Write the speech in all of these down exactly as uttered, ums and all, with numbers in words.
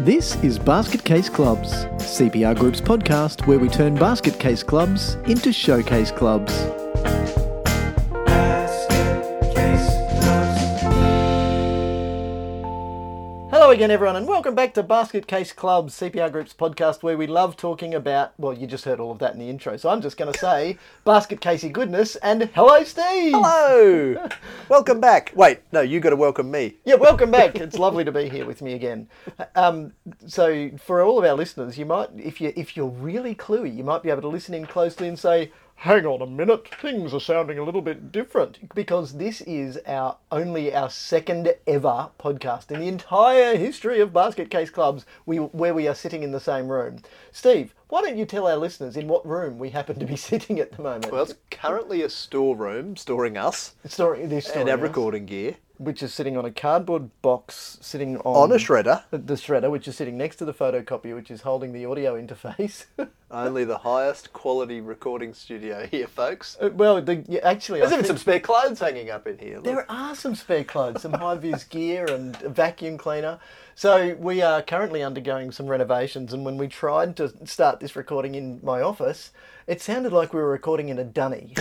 This is Basket Case Clubs, C P R Group's podcast where we turn basket case clubs into showcase clubs. Hello again, everyone, and welcome back to Basket Case Clubs, C P R Group's podcast where we love talking about, well, you just heard all of that in the intro, so I'm just going to say basket casey goodness and hello, Steve! Hello! Welcome back. Wait, no, you got to welcome me. Yeah, welcome back. It's lovely to be here with me again. Um, so, for all of our listeners, you might, if you if you're really cluey, you might be able to listen in closely and say, hang on a minute, things are sounding a little bit different, because this is our only our second ever podcast in the entire history of Basket Case Clubs we, where we are sitting in the same room. Steve, why don't you tell our listeners in what room we happen to be sitting at the moment? Well, it's currently a storeroom storing us Story, this story and our us, recording gear. which is sitting on a cardboard box, sitting on... On a shredder. The shredder, which is sitting next to the photocopier, which is holding the audio interface. Only the highest quality recording studio here, folks. Uh, well, the, yeah, actually... There's I even think some spare clothes hanging up in here. Look. There are some spare clothes, some high-vis gear and a vacuum cleaner. So we are currently undergoing some renovations, and when we tried to start this recording in my office, it sounded like we were recording in a dunny.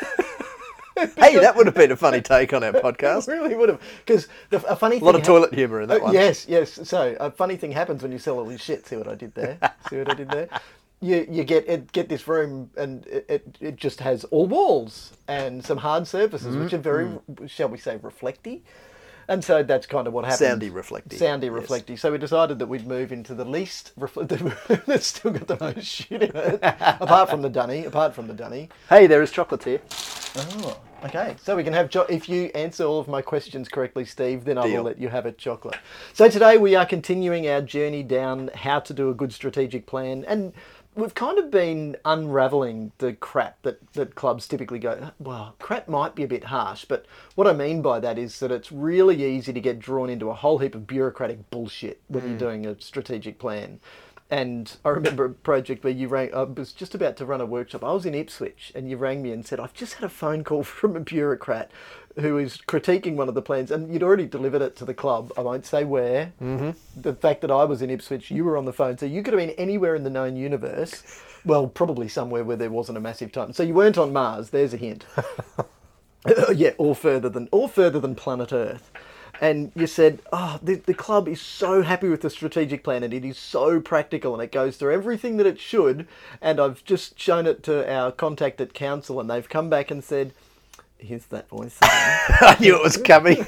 Hey, that would have been a funny take on our podcast. It really would have. Because a funny thing... A lot of ha- toilet humour in that uh, one. Yes, yes. So a funny thing happens when you sell all this shit. See what I did there? See what I did there? You you get it, get this room and it, it, it just has all walls and some hard surfaces, mm-hmm. which are very, mm. shall we say, reflecty. And so that's kind of what happened. Soundy reflecty. Soundy yes. reflecty. So we decided that we'd move into the least reflective room that's still got the most shit in it. apart from the dunny. Apart from the dunny. Hey, there is chocolates here. Oh, okay. So we can have... Cho- if you answer all of my questions correctly, Steve, then I Deal. will let you have a chocolate. So today we are continuing our journey down how to do a good strategic plan, and we've kind of been unravelling the crap that, that clubs typically go, well, crap might be a bit harsh, but what I mean by that is that it's really easy to get drawn into a whole heap of bureaucratic bullshit when mm. you're doing a strategic plan. And I remember a project where you rang, I was just about to run a workshop. I was in Ipswich and you rang me and said, I've just had a phone call from a bureaucrat who is critiquing one of the plans, and you'd already delivered it to the club. I won't say where. Mm-hmm. The fact that I was in Ipswich, you were on the phone, so you could have been anywhere in the known universe. Well, probably somewhere where there wasn't a massive time. So you weren't on Mars, there's a hint. yeah, or further than or further than planet Earth. And you said, oh, the, the club is so happy with the strategic plan and it is so practical and it goes through everything that it should. And I've just shown it to our contact at council and they've come back and said, here's that voice again. I knew it was coming.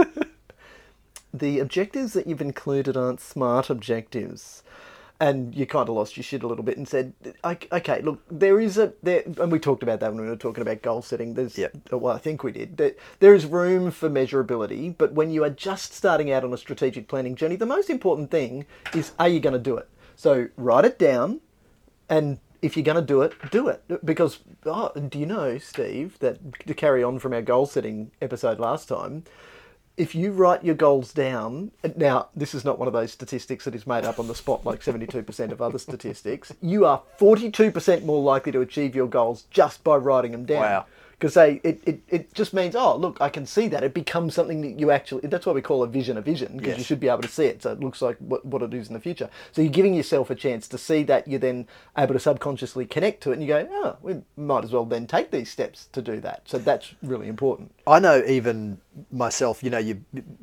The objectives that you've included aren't smart objectives. And you kind of lost your shit a little bit and said, okay, look, there is a... there, and we talked about that when we were talking about goal setting. There's, yep. Well, I think we did. There, there is room for measurability, but when you are just starting out on a strategic planning journey, the most important thing is, are you going to do it? So write it down, and if you're going to do it, do it. Because, oh, do you know, Steve, that to carry on from our goal setting episode last time, if you write your goals down, now this is not one of those statistics that is made up on the spot like seventy-two percent of other statistics, you are forty-two percent more likely to achieve your goals just by writing them down. Wow. Because they it, it, it just means, oh, look, I can see that. It becomes something that you actually... That's why we call a vision a vision, because yes. you should be able to see it, so it looks like what, what it is in the future. So you're giving yourself a chance to see that. You're then able to subconsciously connect to it, and you go, oh, we might as well then take these steps to do that. So that's really important. I know even myself, you know, you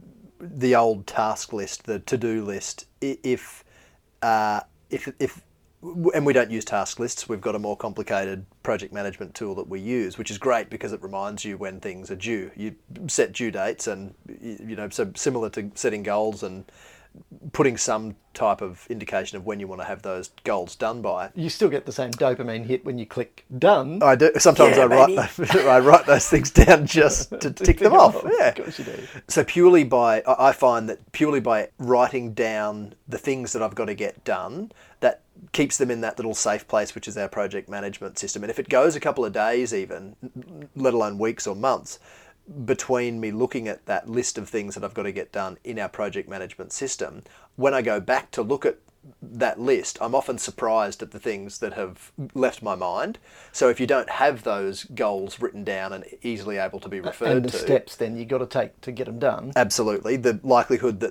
the old task list, the to-do list, if uh, if if... and we don't use task lists. We've got a more complicated project management tool that we use, which is great because it reminds you when things are due. You set due dates and, you know, so similar to setting goals and putting some type of indication of when you want to have those goals done by. You still get the same dopamine hit when you click done. I do. Sometimes yeah, I write I write those things down just to tick them off. off. Yeah. Of course you do. So purely by, I find that purely by writing down the things that I've got to get done, that keeps them in that little safe place, which is our project management system. And if it goes a couple of days even, let alone weeks or months, between me looking at that list of things that I've got to get done in our project management system, when I go back to look at that list, I'm often surprised at the things that have left my mind. So if you don't have those goals written down and easily able to be referred to... And the to, steps then you've got to take to get them done. Absolutely. The likelihood that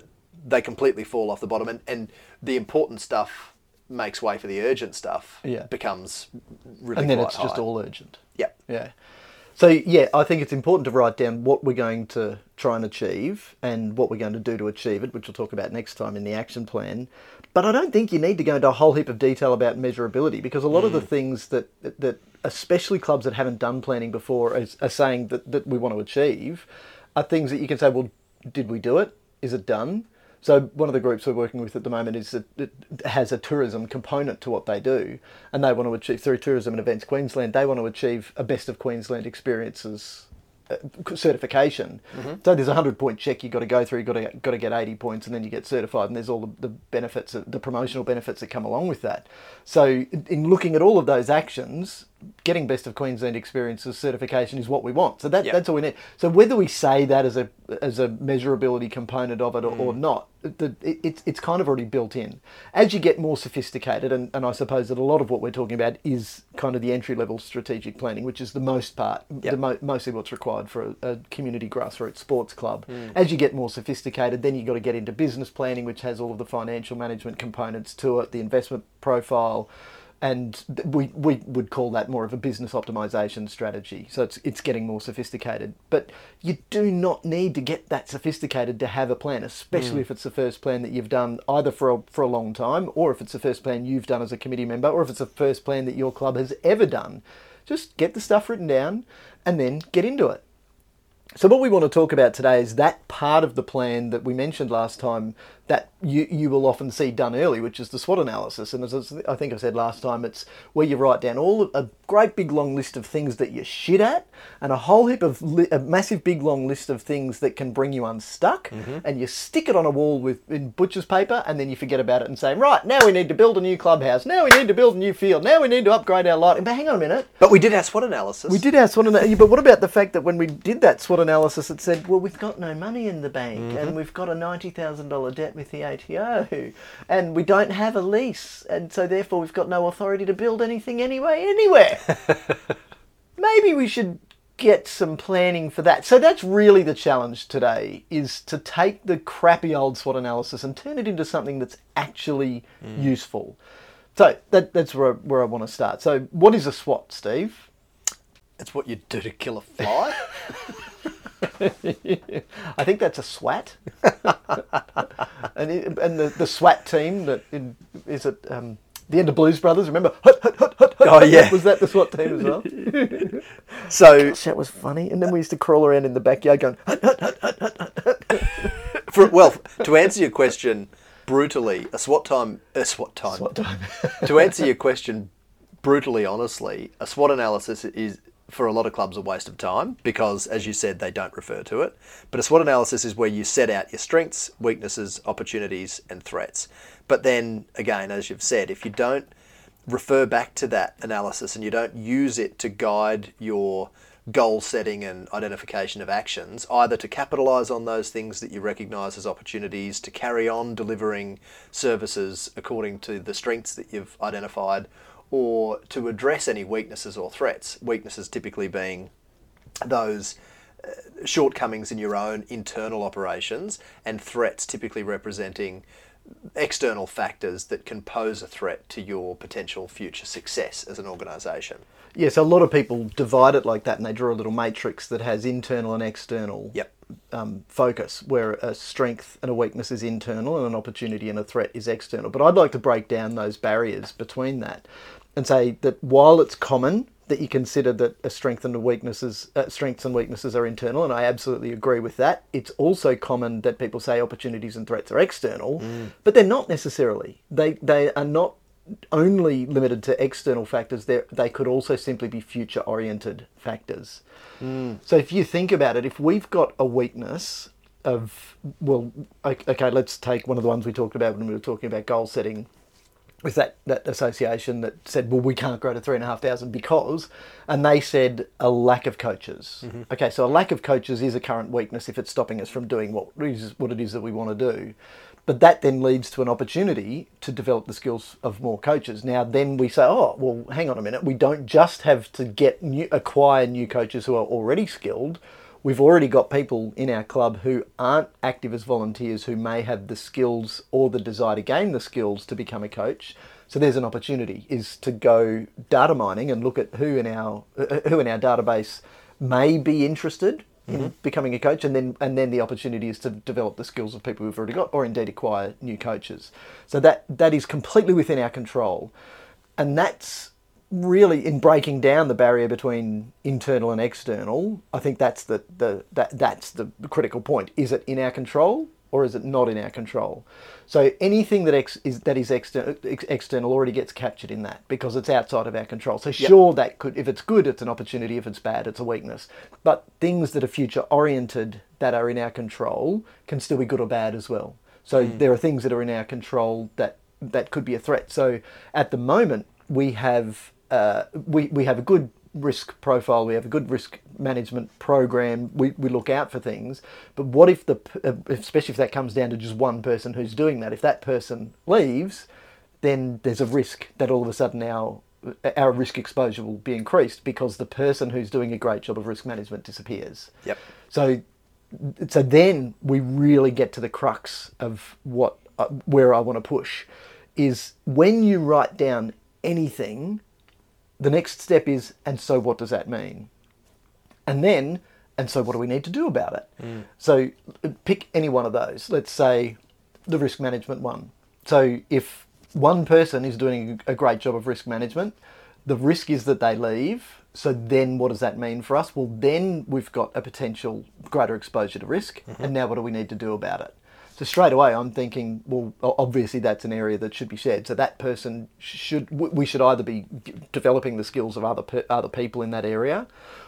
they completely fall off the bottom, and, and the important stuff makes way for the urgent stuff. Yeah. Becomes really And then quite it's just high. all urgent. Yep. Yeah. So, yeah, I think it's important to write down what we're going to try and achieve and what we're going to do to achieve it, which we'll talk about next time in the action plan. But I don't think you need to go into a whole heap of detail about measurability, because a lot mm. of the things that, that especially clubs that haven't done planning before are, are saying that, that we want to achieve are things that you can say, well, did we do it? Is it done? So one of the groups we're working with at the moment is that it has a tourism component to what they do, and they want to achieve, through Tourism and Events Queensland, they want to achieve a Best of Queensland Experiences uh, certification. Mm-hmm. So there's a hundred point check you've got to go through, you've got to, got to get eighty points, and then you get certified, and there's all the, the benefits, the promotional benefits that come along with that. So in looking at all of those actions, getting Best of Queensland Experiences certification is what we want. So that, yep. that's all we need. So whether we say that as a as a measurability component of it or, mm. or not, the, it, it's it's kind of already built in. As you get more sophisticated, and, and I suppose that a lot of what we're talking about is kind of the entry-level strategic planning, which is the most part, yep. the mo- mostly what's required for a, a community grassroots sports club. Mm. As you get more sophisticated, then you've got to get into business planning, which has all of the financial management components to it, the investment profile, and we we would call that more of a business optimization strategy. So it's it's getting more sophisticated. But you do not need to get that sophisticated to have a plan, especially mm. if it's the first plan that you've done either for a, for a long time, or if it's the first plan you've done as a committee member, or if it's the first plan that your club has ever done. Just get the stuff written down and then get into it. So what we want to talk about today is that part of the plan that we mentioned last time that you, you will often see done early, which is the SWOT analysis. And as I think I said last time, it's where you write down all a great big long list of things that you're shit at, and a whole heap of li- a massive big long list of things that can bring you unstuck, mm-hmm. and you stick it on a wall with in butcher's paper, and then you forget about it and say, right, now we need to build a new clubhouse, now we need to build a new field, now we need to upgrade our lighting. But hang on a minute. But we did our SWOT analysis. We did our SWOT analysis. But what about the fact that when we did that SWOT analysis, it said, well, we've got no money in the bank, mm-hmm. and we've got a ninety thousand dollars debt with the A T O, and we don't have a lease, and so therefore we've got no authority to build anything anyway, anywhere. Maybe we should get some planning for that. So that's really the challenge today, is to take the crappy old SWOT analysis and turn it into something that's actually mm. useful. So that, that's where, where I want to start. So what is a SWOT, Steve? It's what you do to kill a fly. I think that's a SWAT. and it, and the, the SWAT team, that in, is it um, the end of Blues Brothers? Remember? Hut, hut, hut, hut, hut. Oh, yeah. Was that the SWAT team as well? So Gosh, that was funny. And then we used to crawl around in the backyard going, hut, hut, hut, hut, hut, hut. For, well, to answer your question brutally, a SWAT time, a SWAT time. SWAT time. To answer your question brutally, honestly, a SWOT analysis is, for a lot of clubs, a waste of time because, as you said, they don't refer to it. But a SWOT analysis is where you set out your strengths, weaknesses, opportunities, and threats. But then, again, as you've said, if you don't refer back to that analysis and you don't use it to guide your goal setting and identification of actions, either to capitalise on those things that you recognise as opportunities, to carry on delivering services according to the strengths that you've identified, or to address any weaknesses or threats. Weaknesses typically being those uh, shortcomings in your own internal operations, and threats typically representing external factors that can pose a threat to your potential future success as an organisation. Yes, a lot of people divide it like that, and they draw a little matrix that has internal and external yep. um, focus, where a strength and a weakness is internal and an opportunity and a threat is external. But I'd like to break down those barriers between that and say that while it's common that you consider that a strength and a weaknesses, uh, strengths and weaknesses are internal, and I absolutely agree with that. It's also common that people say opportunities and threats are external, mm. but they're not necessarily. They they are not only limited to external factors. They they could also simply be future-oriented factors. Mm. So if you think about it, if we've got a weakness of, well, okay, let's take one of the ones we talked about when we were talking about goal setting, with that, that association that said, well, we can't grow to three and a half thousand because, and they said a lack of coaches. Mm-hmm. Okay, so a lack of coaches is a current weakness if it's stopping us from doing what is what it is that we want to do. But that then leads to an opportunity to develop the skills of more coaches. Now, then we say, oh, well, hang on a minute. We don't just have to get new, acquire new coaches who are already skilled. we've already got people in our club who aren't active as volunteers who may have the skills or the desire to gain the skills to become a coach. So there's an opportunity is to go data mining and look at who in our uh, who in our database may be interested in mm-hmm. becoming a coach, and then and then the opportunity is to develop the skills of people who've already got, or indeed acquire new coaches. So that that is completely within our control, and that's really in breaking down the barrier between internal and external. I think that's the the that that's the critical point. Is it in our control or is it not in our control? So anything that ex, is that is external ex, external already gets captured in that because it's outside of our control. So sure, yep. that could, if it's good, it's an opportunity. If it's bad, it's a weakness. But things that are future oriented that are in our control can still be good or bad as well. So mm. there are things that are in our control that that could be a threat. So at the moment we have uh, we we have a good risk profile, we have a good risk management program, we, we look out for things, but what if the, especially if that comes down to just one person who's doing that, if that person leaves, then there's a risk that all of a sudden our our risk exposure will be increased because the person who's doing a great job of risk management disappears. Yep. So so then we really get to the crux of what uh, where I want to push is when you write down anything, the next step is, and so what does that mean? And then, and so what do we need to do about it? Mm. So pick any one of those. Let's say the risk management one. So if one person is doing a great job of risk management, the risk is that they leave. So then what does that mean for us? Well, then we've got a potential greater exposure to risk. Mm-hmm. And now what do we need to do about it? So straight away, I'm thinking, well, obviously that's an area that should be shared. So that person should, we should either be developing the skills of other other people in that area,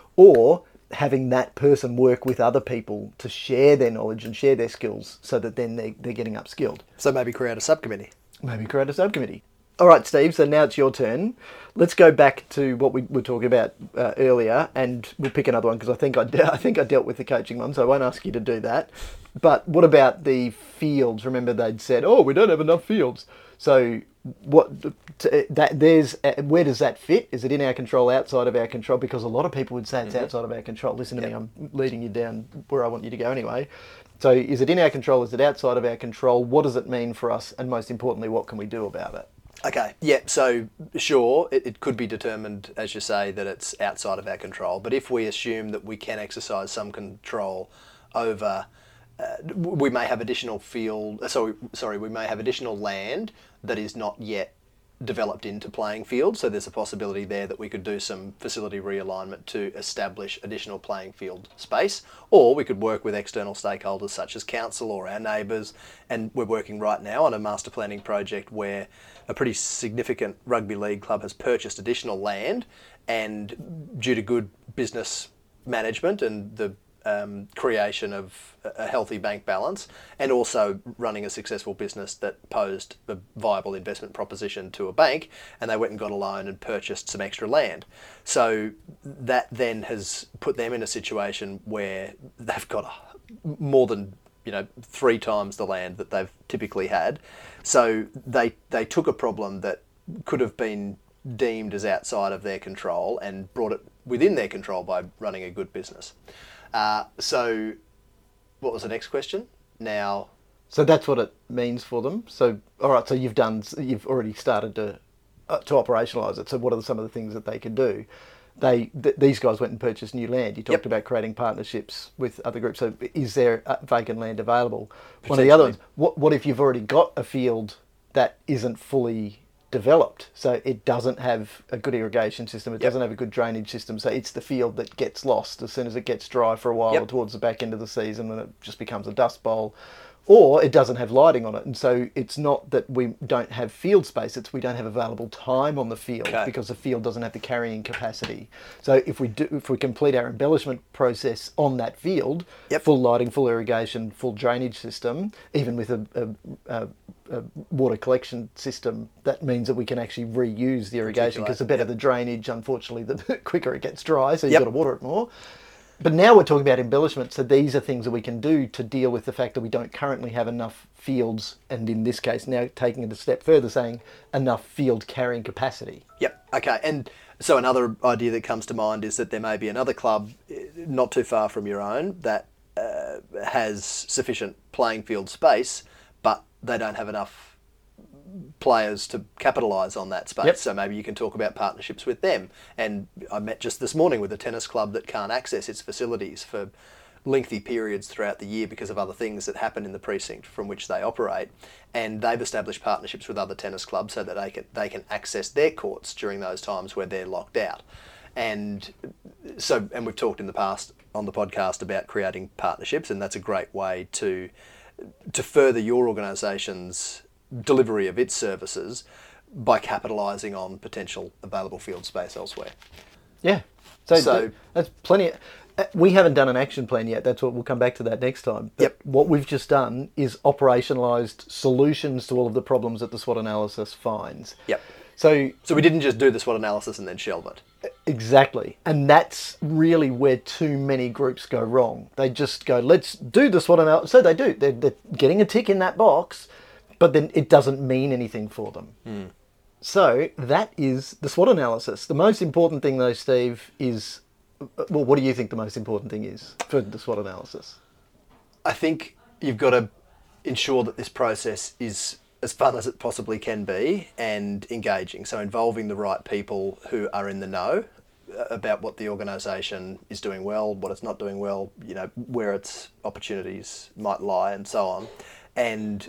or having that person work with other people to share their knowledge and share their skills, so that then they they're getting upskilled. So maybe create a subcommittee. Maybe create a subcommittee. All right, Steve. So now it's your turn. Let's go back to what we were talking about uh, earlier, and we'll pick another one because I think I de- I think I dealt with the coaching one, so I won't ask you to do that. But what about the fields? Remember, they'd said, "Oh, we don't have enough fields." So what? T- that there's uh, where does that fit? Is it in our control? Outside of our control? Because a lot of people would say it's mm-hmm. outside of our control. Listen to yep. me. I'm leading you down where I want you to go anyway. So is it in our control? Is it outside of our control? What does it mean for us? And most importantly, what can we do about it? Okay, yeah, so sure, it, it could be determined, as you say, that it's outside of our control. But if we assume that we can exercise some control over, uh, we may have additional field, uh, sorry, sorry, we may have additional land that is not yet developed into playing field. So there's a possibility there that we could do some facility realignment to establish additional playing field space, or we could work with external stakeholders such as council or our neighbours. And we're working right now on a master planning project where a pretty significant rugby league club has purchased additional land, and due to good business management and the um, creation of a healthy bank balance, and also running a successful business that posed a viable investment proposition to a bank, and they went and got a loan and purchased some extra land. So that then has put them in a situation where they've got more than you know three times the land that they've typically had. So they they took a problem that could have been deemed as outside of their control and brought it within their control by running a good business. Uh, so what was the next question? Now, so that's what it means for them. So all right, so you've done, you've already started to uh, to operationalise it. So what are some of the things that they could do? They th- these guys went and purchased new land. You talked yep. about creating partnerships with other groups. So is there vacant land available? One of the other ones. What what if you've already got a field that isn't fully developed, so it doesn't have a good irrigation system, it yep. doesn't have a good drainage system, so it's the field that gets lost as soon as it gets dry for a while yep. or towards the back end of the season, and it just becomes a dust bowl, or it doesn't have lighting on it. And so it's not that we don't have field space, it's we don't have available time on the field okay. because the field doesn't have the carrying capacity. So if we do, if we complete our embellishment process on that field, yep. full lighting, full irrigation, full drainage system, even with a, a, a a water collection system, that means that we can actually reuse the irrigation, because the better yep. the drainage, unfortunately, the quicker it gets dry, so you've yep. got to water it more. But now we're talking about embellishment, so these are things that we can do to deal with the fact that we don't currently have enough fields, and in this case now taking it a step further, saying enough field carrying capacity. Yep, okay. And so another idea that comes to mind is that there may be another club not too far from your own that uh, has sufficient playing field space, but they don't have enough players to capitalise on that space. Yep. So maybe you can talk about partnerships with them. And I met just this morning with a tennis club that can't access its facilities for lengthy periods throughout the year because of other things that happen in the precinct from which they operate, and they've established partnerships with other tennis clubs so that they can they can access their courts during those times where they're locked out. And so, and we've talked in the past on the podcast about creating partnerships, and that's a great way to to further your organisation's delivery of its services by capitalising on potential available field space elsewhere. Yeah. So, So- th- that's plenty. Of, uh, we haven't done an action plan yet. That's what we'll come back to that next time. But Yep. what we've just done is operationalised solutions to all of the problems that the SWOT analysis finds. Yep. So So we didn't just do the SWOT analysis and then shelve it. exactly, and that's really where too many groups go wrong. They just go, "Let's do the SWOT analysis." So they do. They're, they're getting a tick in that box, but then it doesn't mean anything for them. Mm. So that is the SWOT analysis. The most important thing, though, Steve, is, well, what do you think the most important thing is for the SWOT analysis? I think you've got to ensure that this process is as fun as it possibly can be and engaging. So involving the right people who are in the know about what the organisation is doing well, what it's not doing well, you know, where its opportunities might lie, and so on. And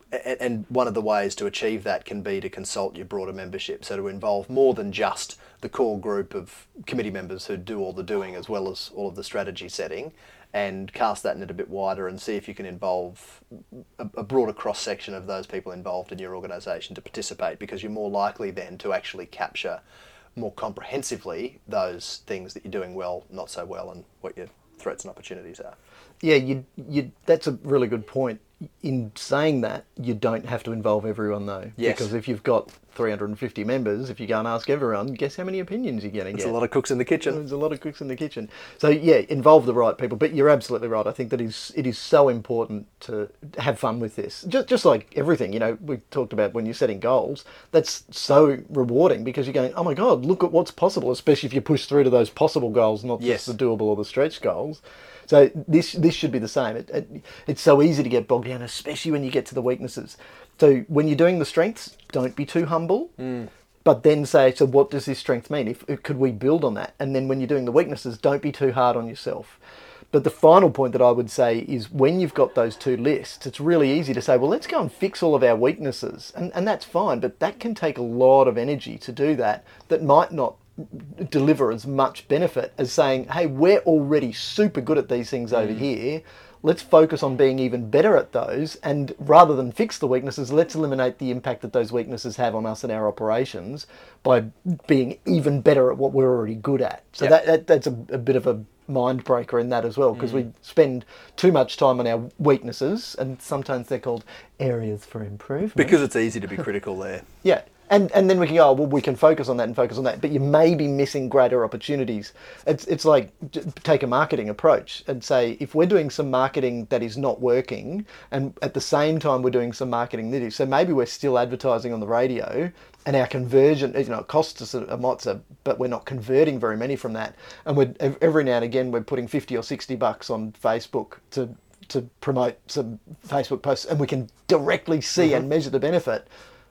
and one of the ways to achieve that can be to consult your broader membership, so to involve more than just the core group of committee members who do all the doing as well as all of the strategy setting, and cast that net a bit wider and see if you can involve a, a broader cross-section of those people involved in your organisation to participate, because you're more likely then to actually capture more comprehensively those things that you're doing well, not so well, and what your threats and opportunities are. Yeah, you, you, that's a really good point. In saying that, you don't have to involve everyone, though. Yes. Because if you've got three hundred fifty members, if you go and ask everyone, guess how many opinions you're going to There's get? a lot of cooks in the kitchen. There's a lot of cooks in the kitchen. So, yeah, involve the right people. But you're absolutely right. I think that is it is so important to have fun with this. Just, just like everything, you know, we talked about when you're setting goals. That's so rewarding because you're going, oh, my God, look at what's possible, especially if you push through to those possible goals, not Yes. just the doable or the stretch goals. So this this should be the same. It, it, it's so easy to get bogged down, especially when you get to the weaknesses. So when you're doing the strengths, don't be too humble, Mm. but then say, so what does this strength mean? If, if could we build on that? And then when you're doing the weaknesses, don't be too hard on yourself. But the final point that I would say is when you've got those two lists, it's really easy to say, well, let's go and fix all of our weaknesses. And, and that's fine, but that can take a lot of energy to do that, that might not deliver as much benefit as saying, hey, we're already super good at these things over here. Let's focus on being even better at those. And rather than fix the weaknesses, let's eliminate the impact that those weaknesses have on us and our operations by being even better at what we're already good at. So Yep. that, that that's a, a bit of a mind breaker in that as well, because we spend too much time on our weaknesses, and sometimes they're called areas for improvement. Because it's easy to be critical there. Yeah. And and then we can go, oh, well, we can focus on that and focus on that, but you may be missing greater opportunities. It's it's like j- take a marketing approach and say, if we're doing some marketing that is not working, and at the same time we're doing some marketing that is, so maybe we're still advertising on the radio, and our conversion, you know, it costs us a, a mozza, but we're not converting very many from that. And we're ev- every now and again we're putting fifty or sixty bucks on Facebook to to promote some Facebook posts, and we can directly see Mm-hmm. and measure the benefit.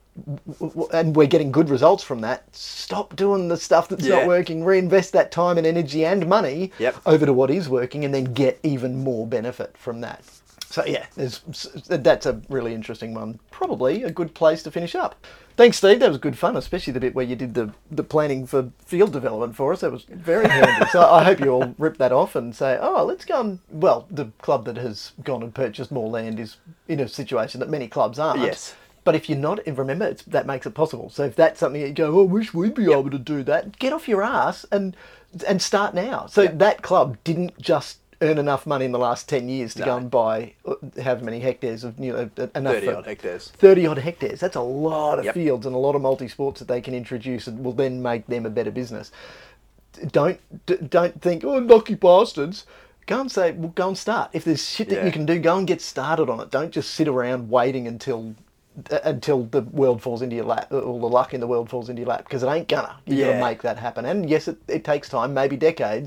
And we're getting good results from that. Stop doing the stuff that's Yeah. not working. Reinvest that time and energy and money Yep. over to what is working, and then get even more benefit from that. So yeah, there's, that's a really interesting one. Probably a good place to finish up. Thanks, Steve. That was good fun, especially the bit where you did the, the planning for field development for us. That was very handy. So I hope you all rip that off and say, oh, let's go and... Well, the club that has gone and purchased more land is in a situation that many clubs aren't. Yes. But if you're not, and remember, it's, that makes it possible. So if that's something that you go, oh, I wish we'd be able to do that, get off your ass and and start now. So Yep. that club didn't just earn enough money in the last ten years to No. go and buy uh, however many hectares of, you know, enough thirty for- odd hectares. thirty odd hectares. That's a lot of Yep. fields and a lot of multi-sports that they can introduce and will then make them a better business. Don't d- don't think, oh, lucky bastards. Go and say, well, go and start. If there's shit that Yeah. you can do, go and get started on it. Don't just sit around waiting until until the world falls into your lap, or the luck in the world falls into your lap, because it ain't gonna. You've got Yeah. to make that happen. And yes, it, it takes time, maybe decades,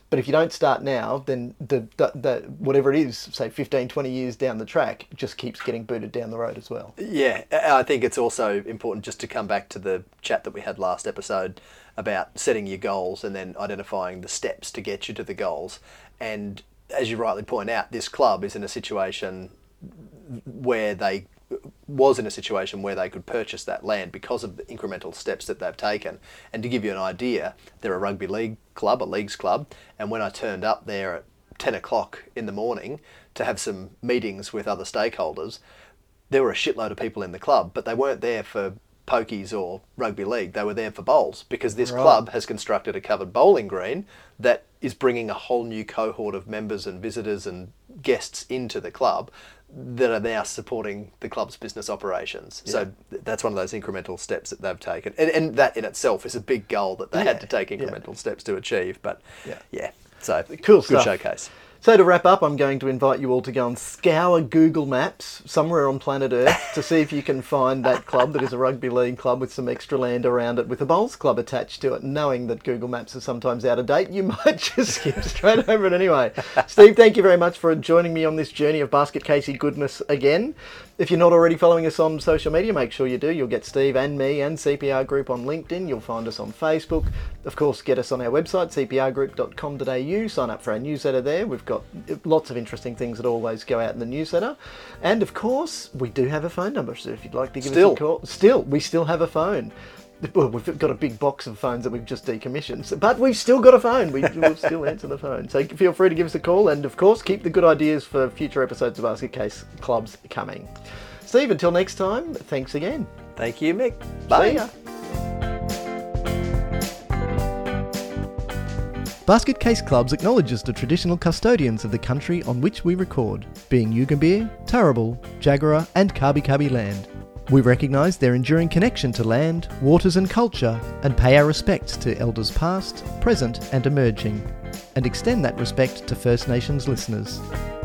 But if you don't start now, then the, the, the whatever it is, say fifteen, twenty years down the track, just keeps getting booted down the road as well. Yeah, I think it's also important just to come back to the chat that we had last episode about setting your goals and then identifying the steps to get you to the goals. And as you rightly point out, this club is in a situation where they was in a situation where they could purchase that land because of the incremental steps that they've taken. And to give you an idea, they're a rugby league club, a leagues club, and when I turned up there at ten o'clock in the morning to have some meetings with other stakeholders, there were a shitload of people in the club, but they weren't there for pokies or rugby league. They were there for bowls, because this Right. club has constructed a covered bowling green that is bringing a whole new cohort of members and visitors and guests into the club that are now supporting the club's business operations. Yeah. So th- that's one of those incremental steps that they've taken. And, and that in itself is a big goal that they Yeah, had to take yeah. incremental steps to achieve. But Yeah. yeah, so Cool good stuff. showcase. So to wrap up, I'm going to invite you all to go and scour Google Maps somewhere on planet Earth to see if you can find that club that is a rugby league club with some extra land around it with a bowls club attached to it. Knowing that Google Maps are sometimes out of date, you might just skip straight over it anyway. Steve, thank you very much for joining me on this journey of Basket Casey goodness again. If you're not already following us on social media, make sure you do. You'll get Steve and me and C P R Group on LinkedIn. You'll find us on Facebook. Of course, get us on our website, c p r group dot com dot a u. Sign up for our newsletter there. We've got lots of interesting things that always go out in the newsletter. And of course, we do have a phone number, so if you'd like to give Still. us a call. Still, we still have a phone. Well, we've got a big box of phones that we've just decommissioned, but we've still got a phone. We will still answer the phone. So feel free to give us a call, and of course, keep the good ideas for future episodes of Basket Case Clubs coming. Steve, until next time, thanks again. Thank you, Mick. Bye. See ya. Basket Case Clubs acknowledges the traditional custodians of the country on which we record, being Yugambeh, Turrbal, Jagera and Kabi Kabi land. We recognise their enduring connection to land, waters and culture, and pay our respects to elders past, present and emerging, and extend that respect to First Nations listeners.